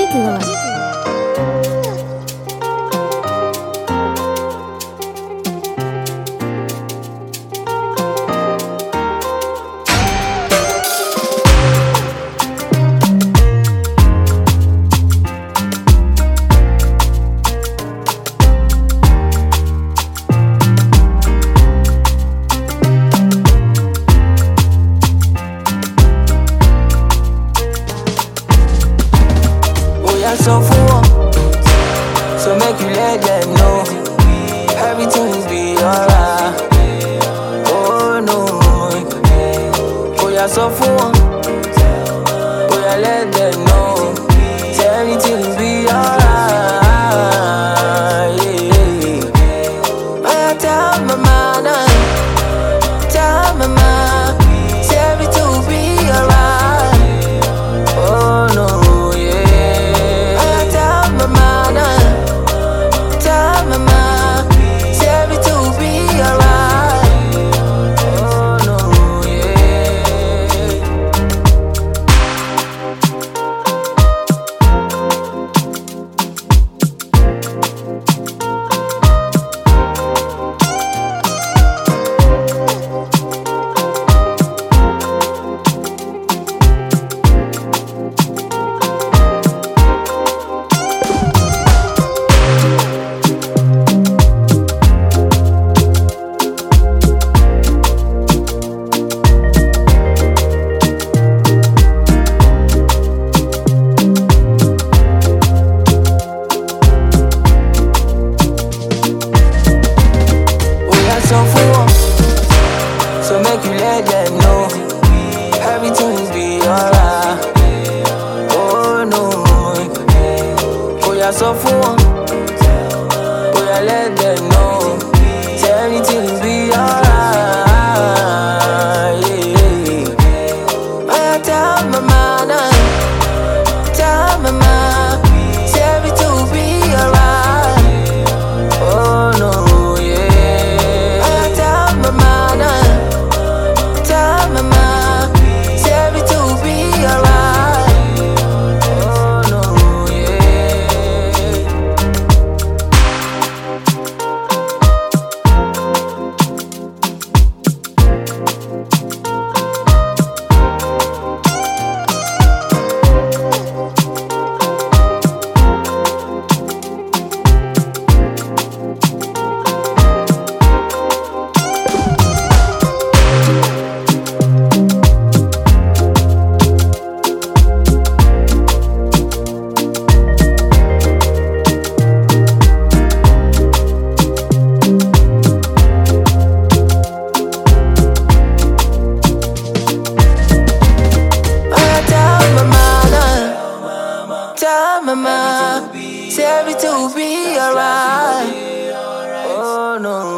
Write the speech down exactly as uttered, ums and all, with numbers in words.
Lord. So for so make you let them know everything will be alright. Oh no, oh yeah, so for oh yeah, let them know everything will be alright. Yeah, I tell my mama, tell my mama, everything will be alright. Oh no. So make you let them know everything will be alright. Oh no, oh yeah, so for oh yeah, let them know everything will be alright. Yeah, I tell my mama, tell my mama, everything will be alright. Oh no. Mama, say everything will be alright. Oh no.